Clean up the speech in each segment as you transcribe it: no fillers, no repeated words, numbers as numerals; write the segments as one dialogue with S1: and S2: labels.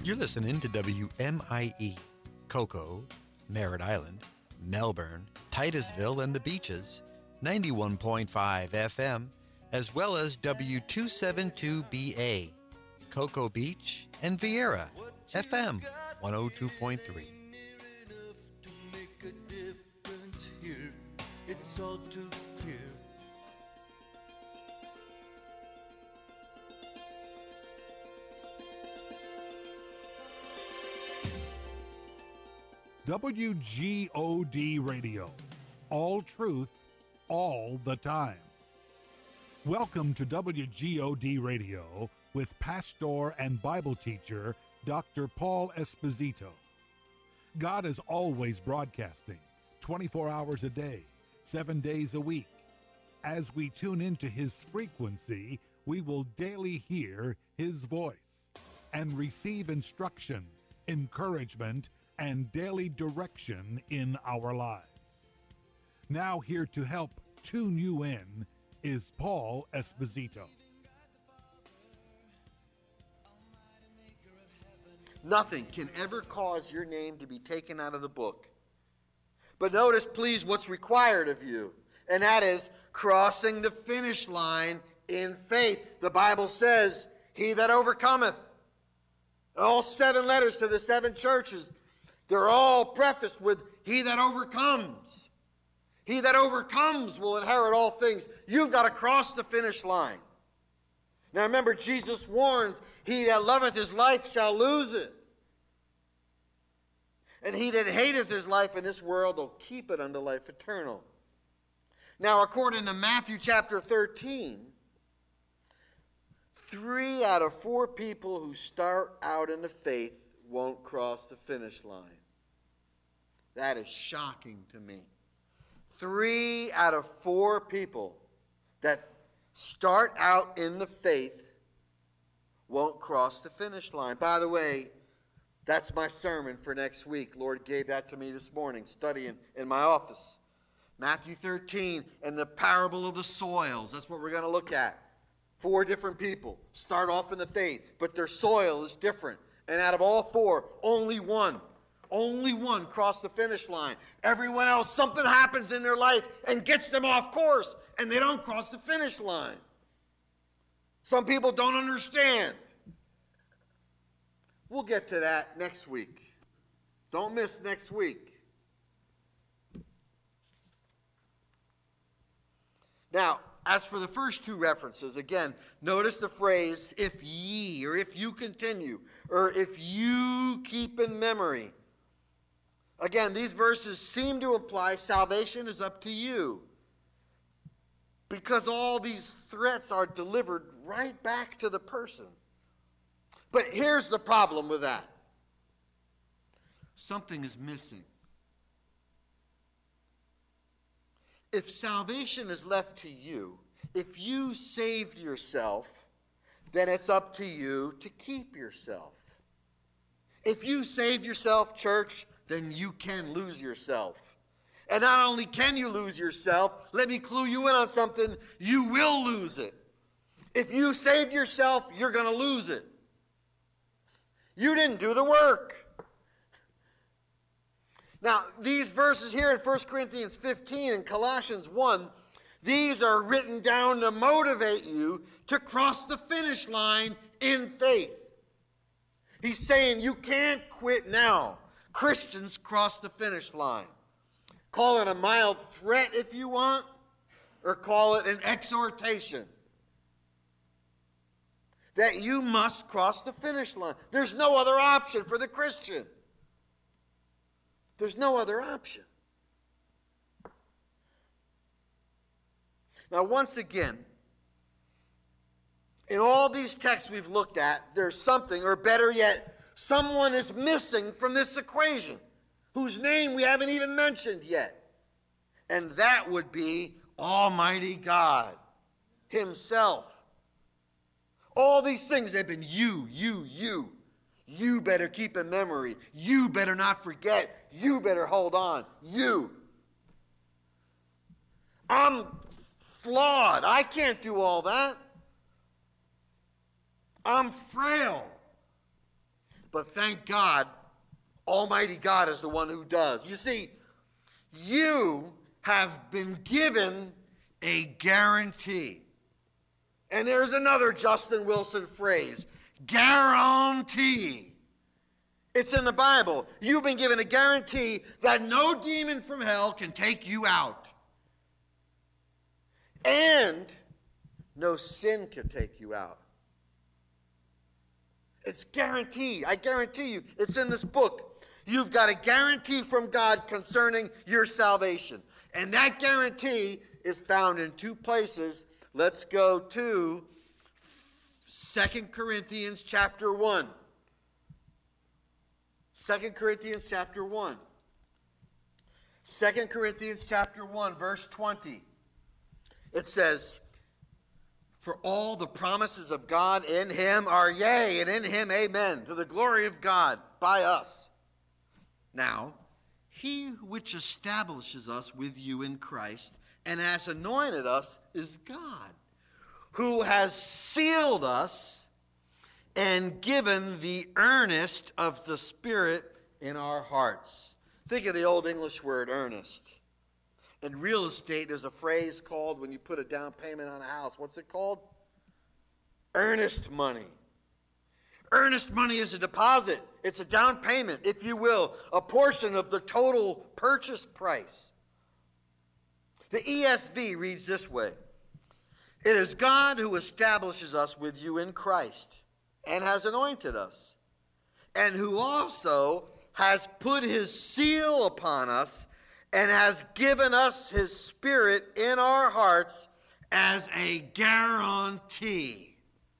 S1: You're listening to WMIE, Cocoa, Merritt Island, Melbourne, Titusville, and the Beaches, 91.5 FM, as well as W272BA, Cocoa Beach, and Vieira, FM 102.3.
S2: It's all too clear.
S3: WGOD Radio. All truth, all the time. Welcome to WGOD Radio with pastor and Bible teacher Dr. Paul Esposito. God is always broadcasting, 24 hours a day, 7 days a week. As we tune into His frequency, we will daily hear His voice and receive instruction, encouragement, and daily direction in our lives. Now here to help tune you in is Paul Esposito.
S4: Nothing can ever cause your name to be taken out of the book. But notice, please, what's required of you, and that is crossing the finish line in faith. The Bible says, he that overcometh. All 7 letters to the 7 churches, they're all prefaced with, he that overcomes. He that overcomes will inherit all things. You've got to cross the finish line. Now remember, Jesus warns, he that loveth his life shall lose it. And he that hateth his life in this world will keep it unto life eternal. Now, according to Matthew chapter 13, 3 out of 4 people who start out in the faith won't cross the finish line. That is shocking to me. 3 out of 4 people that start out in the faith won't cross the finish line. By the way, that's my sermon for next week. Lord gave that to me this morning, studying in my office. Matthew 13 and the parable of the soils. That's what we're going to look at. 4 different people start off in the faith, but their soil is different. And out of all 4, only one crossed the finish line. Everyone else, something happens in their life and gets them off course, and they don't cross the finish line. Some people don't understand. We'll get to that next week. Don't miss next week. Now, as for the first 2 references, again, notice the phrase, if ye, or if you continue, or if you keep in memory. Again, these verses seem to imply salvation is up to you, because all these threats are delivered right back to the person. But here's the problem with that. Something is missing. If salvation is left to you, if you saved yourself, then it's up to you to keep yourself. If you save yourself, church, then you can lose yourself. And not only can you lose yourself, let me clue you in on something, you will lose it. If you save yourself, you're going to lose it. You didn't do the work. Now, these verses here in 1 Corinthians 15 and Colossians 1, these are written down to motivate you to cross the finish line in faith. He's saying you can't quit now. Christians cross the finish line. Call it a mild threat if you want, or call it an exhortation. That you must cross the finish line. There's no other option for the Christian. There's no other option. Now, once again, in all these texts we've looked at, there's something, or better yet, someone is missing from this equation, whose name we haven't even mentioned yet. And that would be Almighty God Himself. All these things have been you. You better keep in memory. You better not forget. You better hold on. You. I'm flawed. I can't do all that. I'm frail. But thank God, Almighty God is the one who does. You see, you have been given a guarantee. And there's another Justin Wilson phrase, guarantee. It's in the Bible. You've been given a guarantee that no demon from hell can take you out. And no sin can take you out. It's guaranteed. I guarantee you. It's in this book. You've got a guarantee from God concerning your salvation. And that guarantee is found in two places. Let's go to 2 Corinthians chapter 1. 2 Corinthians chapter 1. 2 Corinthians chapter 1, verse 20. It says, for all the promises of God in him are yea, and in him amen, to the glory of God by us. Now, he which establishes us with you in Christ and has anointed us is God, who has sealed us and given the earnest of the Spirit in our hearts. Think of the old English word earnest. In real estate, there's a phrase called when you put a down payment on a house. What's it called? Earnest money. Earnest money is a deposit. It's a down payment, if you will, a portion of the total purchase price. The ESV reads this way. It is God who establishes us with you in Christ and has anointed us, and who also has put his seal upon us and has given us his Spirit in our hearts as a guarantee.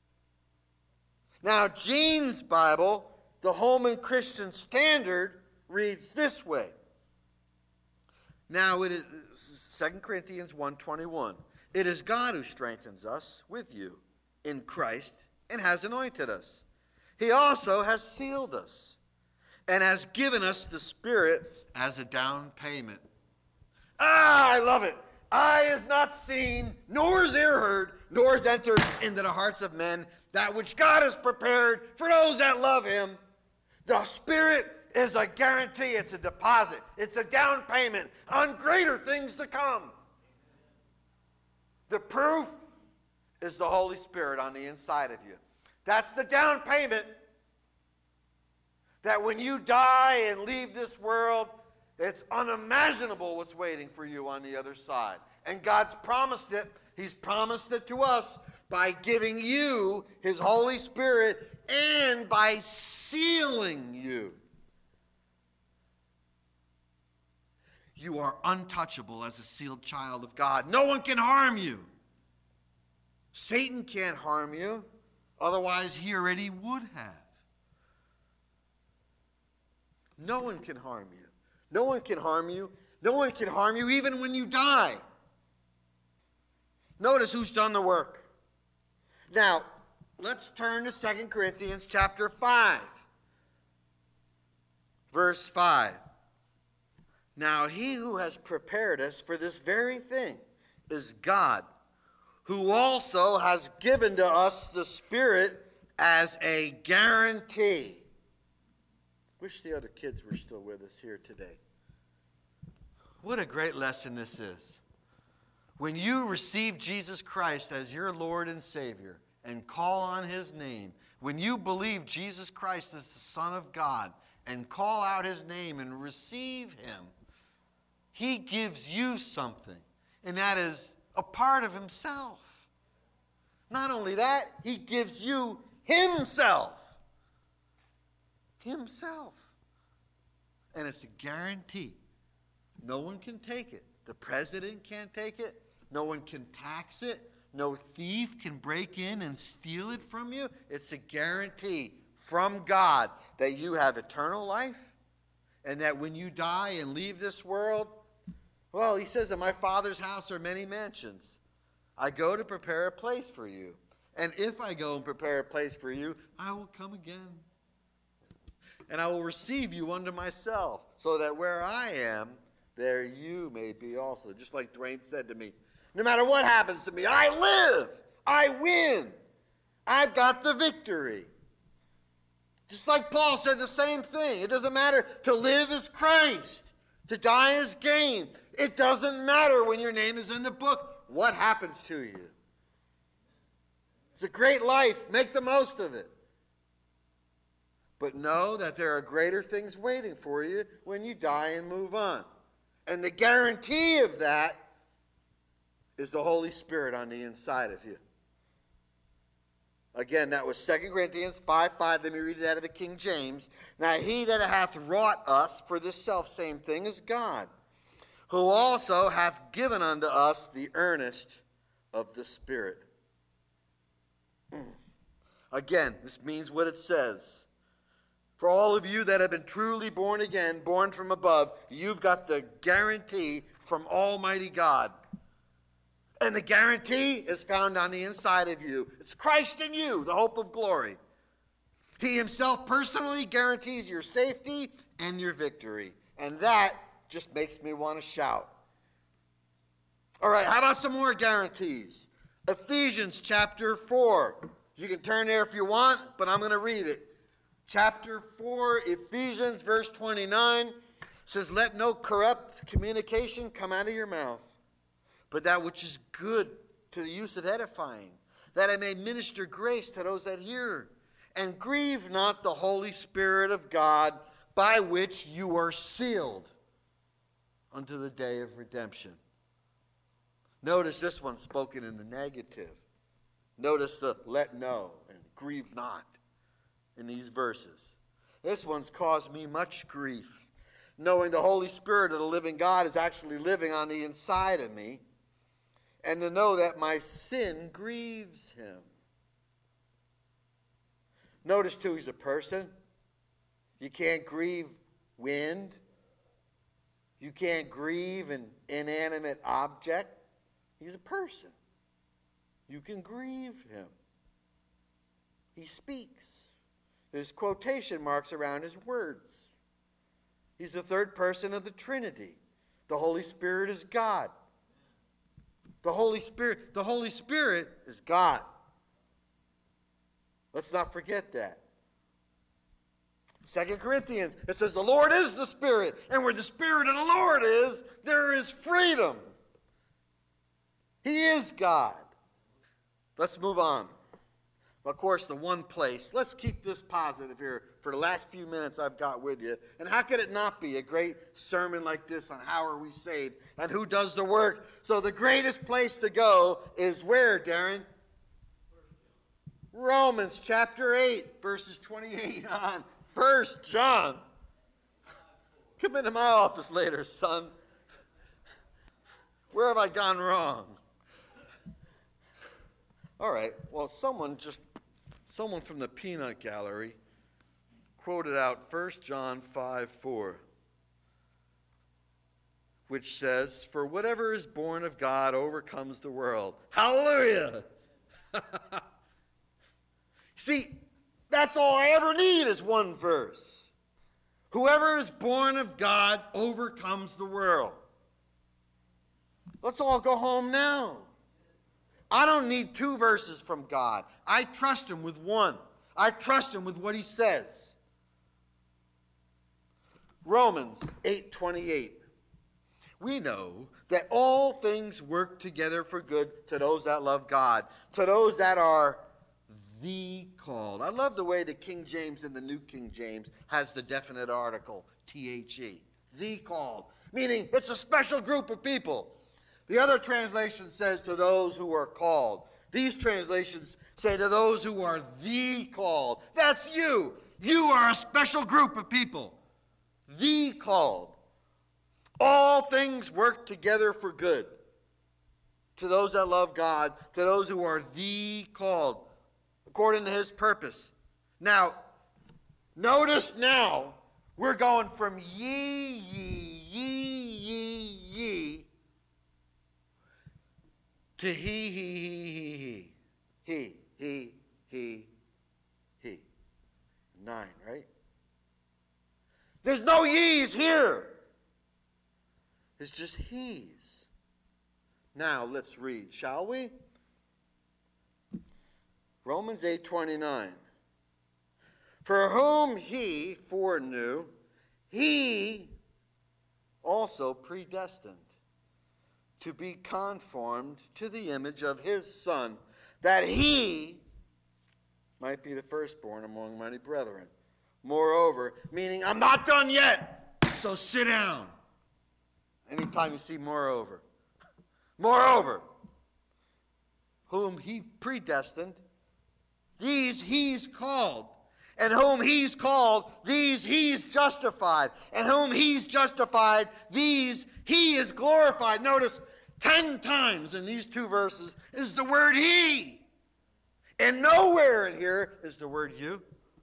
S4: Now, Gene's Bible, the Holman Christian Standard, reads this way. Now, it is 2 Corinthians 1:21. It is God who strengthens us with you in Christ and has anointed us. He also has sealed us and has given us the Spirit as a down payment. I love it. Eye is not seen, nor is ear heard, nor is entered into the hearts of men that which God has prepared for those that love him. The Spirit is a guarantee. It's a deposit. It's a down payment on greater things to come. The proof is the Holy Spirit on the inside of you. That's the down payment that when you die and leave this world, it's unimaginable what's waiting for you on the other side. And God's promised it. He's promised it to us by giving you his Holy Spirit and by sealing you. You are untouchable as a sealed child of God. No one can harm you. Satan can't harm you. Otherwise, he already would have. No one can harm you. No one can harm you. No one can harm you even when you die. Notice who's done the work. Now, let's turn to 2 Corinthians chapter 5. Verse 5. Now, he who has prepared us for this very thing is God, who also has given to us the Spirit as a guarantee. Wish the other kids were still with us here today. What a great lesson this is. When you receive Jesus Christ as your Lord and Savior and call on his name, when you believe Jesus Christ is the Son of God and call out his name and receive him, he gives you something, and that is a part of himself. Not only that, he gives you himself. Himself. And it's a guarantee. No one can take it. The president can't take it. No one can tax it. No thief can break in and steal it from you. It's a guarantee from God that you have eternal life and that when you die and leave this world, well, he says, in my Father's house are many mansions. I go to prepare a place for you. And if I go and prepare a place for you, I will come again. And I will receive you unto myself, so that where I am, there you may be also. Just like Dwayne said to me, no matter what happens to me, I live. I win. I've got the victory. Just like Paul said the same thing. It doesn't matter to live as Christ, to die as gain. It doesn't matter when your name is in the book what happens to you. It's a great life. Make the most of it. But know that there are greater things waiting for you when you die and move on. And the guarantee of that is the Holy Spirit on the inside of you. Again, that was 2 Corinthians 5:5. Let me read it out of the King James. Now he that hath wrought us for this selfsame thing is God, who also hath given unto us the earnest of the Spirit. Again, this means what it says. For all of you that have been truly born again, born from above, you've got the guarantee from Almighty God. And the guarantee is found on the inside of you. It's Christ in you, the hope of glory. He himself personally guarantees your safety and your victory. And that just makes me want to shout. All right, how about some more guarantees? Ephesians chapter 4. You can turn there if you want, but I'm going to read it. Chapter 4, Ephesians, verse 29, says, let no corrupt communication come out of your mouth, but that which is good to the use of edifying, that I may minister grace to those that hear. And grieve not the Holy Spirit of God, by which you are sealed unto the day of redemption. Notice this one spoken in the negative. Notice the let no and grieve not in these verses. This one's caused me much grief, knowing the Holy Spirit of the living God is actually living on the inside of me, and to know that my sin grieves him. Notice, too, he's a person. You can't grieve wind. You can't grieve an inanimate object. He's a person. You can grieve him. He speaks. There's quotation marks around his words. He's the third person of the Trinity. The Holy Spirit is God. The Holy Spirit is God. Let's not forget that. 2 Corinthians, it says the Lord is the Spirit, and where the Spirit of the Lord is, there is freedom. He is God. Let's move on. Of course, the one place. Let's keep this positive here for the last few minutes I've got with you. And how could it not be a great sermon like this on how are we saved and who does the work? So the greatest place to go is where, Darren? Romans chapter 8, verses 28 on. 1 John. Come into my office later, son. Where have I gone wrong? All right, well, someone from the peanut gallery quoted out 1 John 5:4, which says, for whatever is born of God overcomes the world. Hallelujah! See, that's all I ever need is one verse. Whoever is born of God overcomes the world. Let's all go home now. I don't need two verses from God. I trust him with one. I trust him with what he says. Romans 8:28. We know that all things work together for good to those that love God, to those that are the called. I love the way the King James and the New King James has the definite article, T-H-E. The called. Meaning it's a special group of people. The other translation says to those who are called. These translations say to those who are the called. That's you. You are a special group of people. The called. All things work together for good. To those that love God, to those who are the called, according to his purpose. Now, notice now, we're going from ye, to he. 9, right? There's no ye's here. It's just he's. Now let's read, shall we? Romans 8:29. For whom he foreknew, he also predestined to be conformed to the image of his Son, that he might be the firstborn among many brethren. Moreover, meaning I'm not done yet, so sit down. Anytime you see moreover. Moreover, whom he predestined, these he's called. And whom he's called, these he's justified. And whom he's justified, these he is glorified. Notice 10 times in these 2 verses is the word he. And nowhere in here is the word you.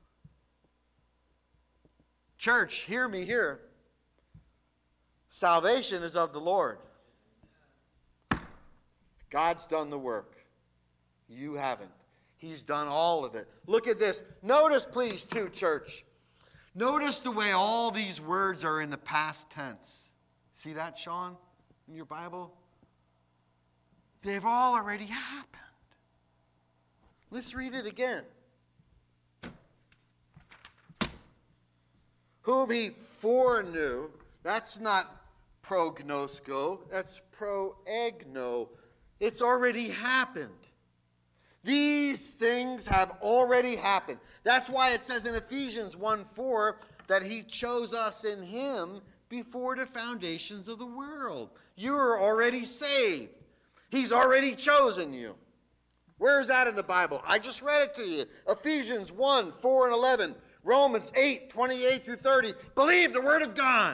S4: Church, hear me here. Salvation is of the Lord. God's done the work. You haven't. He's done all of it. Look at this. Notice, please, too, church. Notice the way all these words are in the past tense. See that, Sean, in your Bible? They've all already happened. Let's read it again. Whom he foreknew, that's not prognosko, that's proegno. It's already happened. These things have already happened. That's why it says in Ephesians 1:4 that he chose us in him before the foundations of the world. You are already saved. He's already chosen you. Where is that in the Bible? I just read it to you. Ephesians 1:4 and 11. Romans 8:28 through 30. Believe the word of God.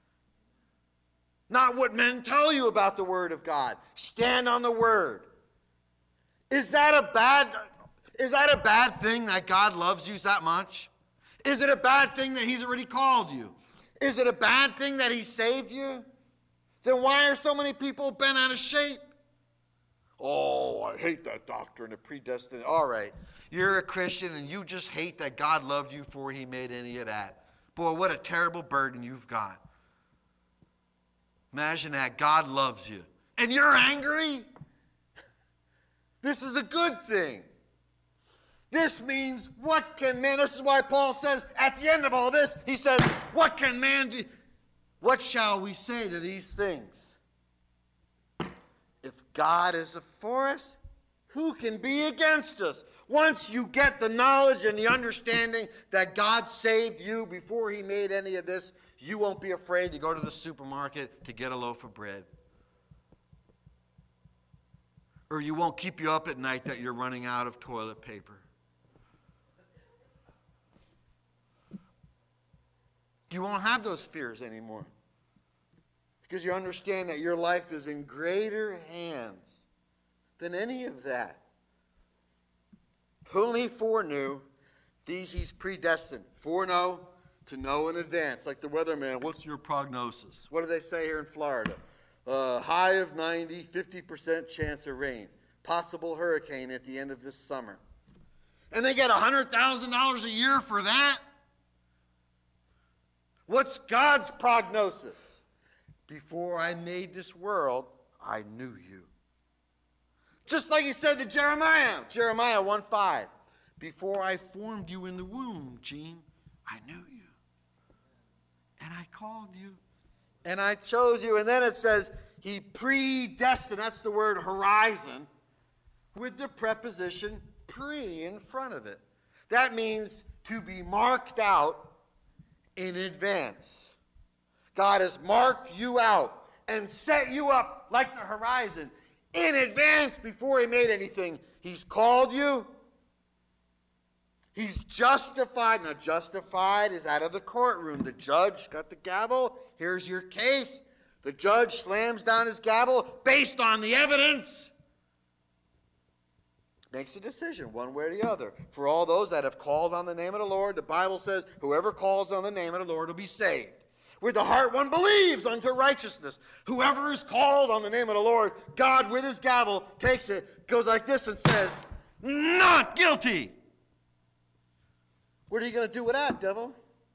S4: Not what men tell you about the word of God. Stand on the word. Is that a bad thing that God loves you that much? Is it a bad thing that he's already called you? Is it a bad thing that he saved you? Then why are so many people bent out of shape? Oh, I hate that doctrine of predestined. All right, you're a Christian and you just hate that God loved you before he made any of that. Boy, what a terrible burden you've got. Imagine that. God loves you. And you're angry? This is a good thing. This means, what can man, this is why Paul says at the end of all this, he says, what can man do? What shall we say to these things? If God is for us, who can be against us? Once you get the knowledge and the understanding that God saved you before he made any of this, you won't be afraid to go to the supermarket to get a loaf of bread. Or you won't keep you up at night that you're running out of toilet paper. You won't have those fears anymore. Because you understand that your life is in greater hands than any of that. Whom he foreknew, these he's predestined. Foreknow, to know in advance. Like the weatherman, what's your prognosis? What do they say here in Florida? High of 90, 50% chance of rain. Possible hurricane at the end of this summer. And they get $100,000 a year for that? What's God's prognosis? Before I made this world, I knew you. Just like he said to Jeremiah, Jeremiah 1:5. Before I formed you in the womb, Gene, I knew you. And I called you. And I chose you. And then it says, he predestined. That's the word horizon. With the preposition pre in front of it. That means to be marked out in advance. God has marked you out and set you up like the horizon in advance before he made anything. He's called you. He's justified. Now, justified is out of the courtroom. The judge got the gavel. Here's your case. The judge slams down his gavel based on the evidence. Makes a decision one way or the other. For all those that have called on the name of the Lord, the Bible says, whoever calls on the name of the Lord will be saved. With the heart one believes unto righteousness. Whoever is called on the name of the Lord, God with his gavel takes it, goes like this and says, not guilty. What are you going to do with that, devil?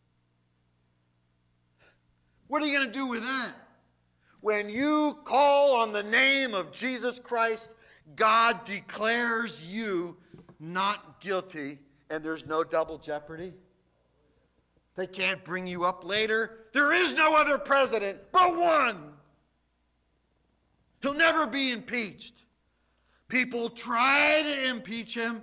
S4: What are you going to do with that? When you call on the name of Jesus Christ, God declares you not guilty, and there's no double jeopardy. They can't bring you up later. There is no other president but one. He'll never be impeached. People try to impeach him.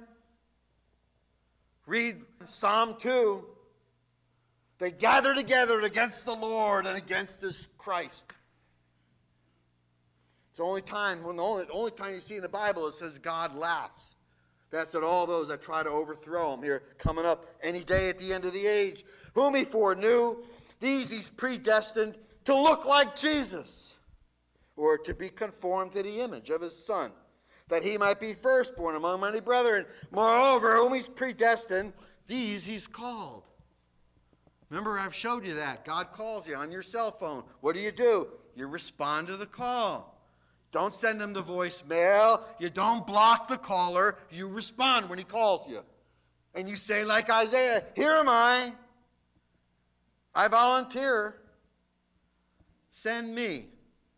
S4: Read Psalm 2. They gather together against the Lord and against this Christ. It's the only time you see in the Bible it says God laughs. That's at all those that try to overthrow him here coming up any day at the end of the age. Whom he foreknew, these he's predestined to look like Jesus, or to be conformed to the image of his Son, that he might be firstborn among many brethren. Moreover, whom he's predestined, these he's called. Remember, I've showed you that. God calls you on your cell phone. What do? You respond to the call. Don't send them the voicemail. You don't block the caller. You respond when he calls you. And you say like Isaiah, here am I. I volunteer. Send me.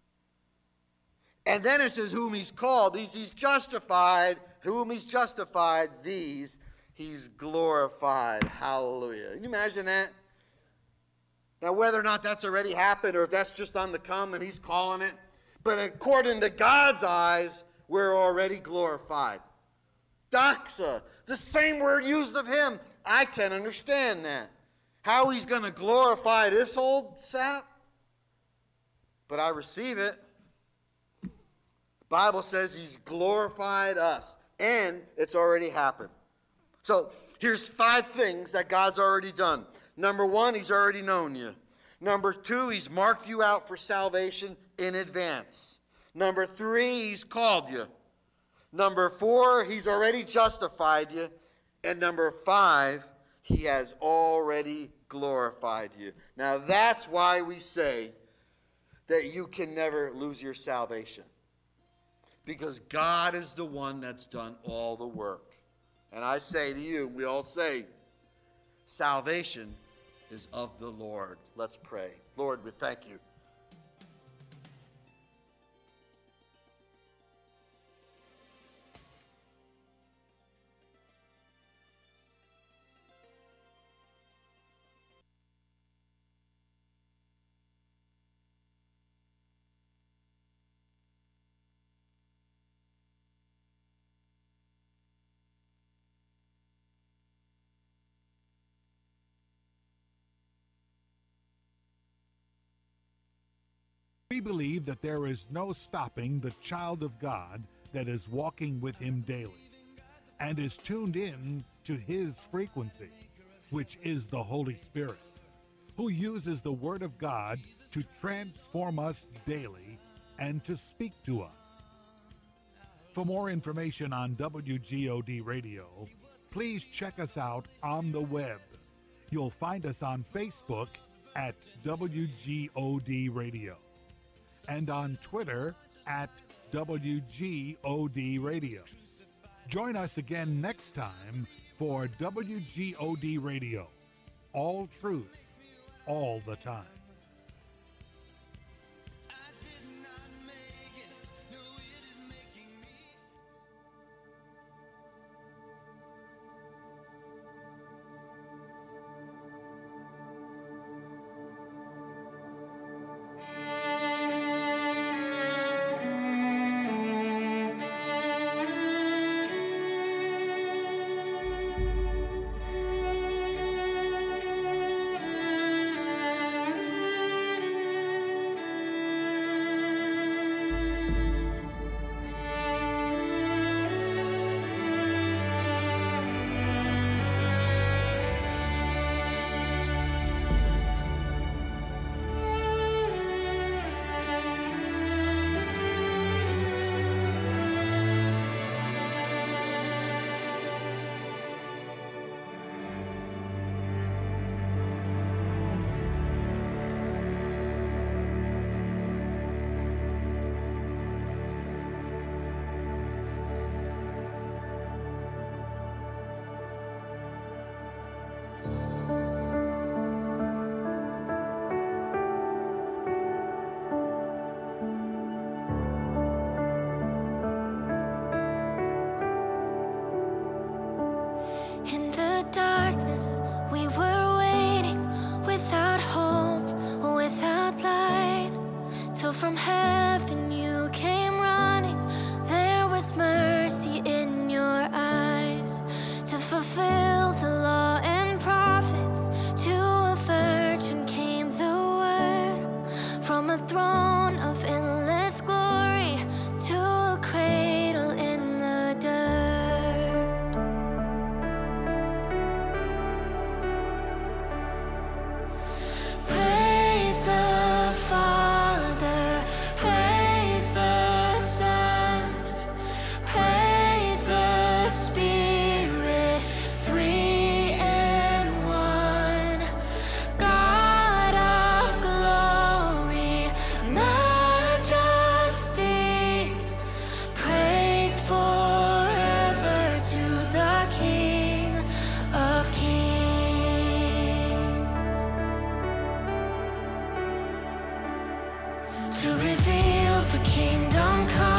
S4: And then it says whom he's called. These he's justified. Whom he's justified, these he's glorified. Hallelujah. Can you imagine that? Now, whether or not that's already happened or if that's just on the come and he's calling it, but according to God's eyes, we're already glorified. Doxa, the same word used of him. I can understand that. How he's going to glorify this old sap? But I receive it. The Bible says he's glorified us, and it's already happened. So here's 5 things that God's already done. Number 1, he's already known you. Number 2, he's marked you out for salvation in advance. Number 3, he's called you. Number 4, he's already justified you. And number 5, he has already glorified you. Now that's why we say that you can never lose your salvation. Because God is the one that's done all the work. And I say to you, we all say, salvation is of the Lord. Let's pray. Lord, we thank you.
S3: We believe that there is no stopping the child of God that is walking with him daily and is tuned in to his frequency, which is the Holy Spirit, who uses the Word of God to transform us daily and to speak to us. For more information on WGOD Radio, please check us out on the web. You'll find us on Facebook at WGOD Radio and on Twitter at WGOD Radio. Join us again next time for WGOD Radio. All truth, all the time.
S5: till from heaven you came running. There was mercy in your eyes to fulfill the law and prophets. To a virgin came the word from a throne of endless glory to a cradle in the dirt. Praise the Father, praise the Son, praise the Spirit, three in one. God of glory, majesty, praise forever to the King of Kings. To reveal the kingdom come.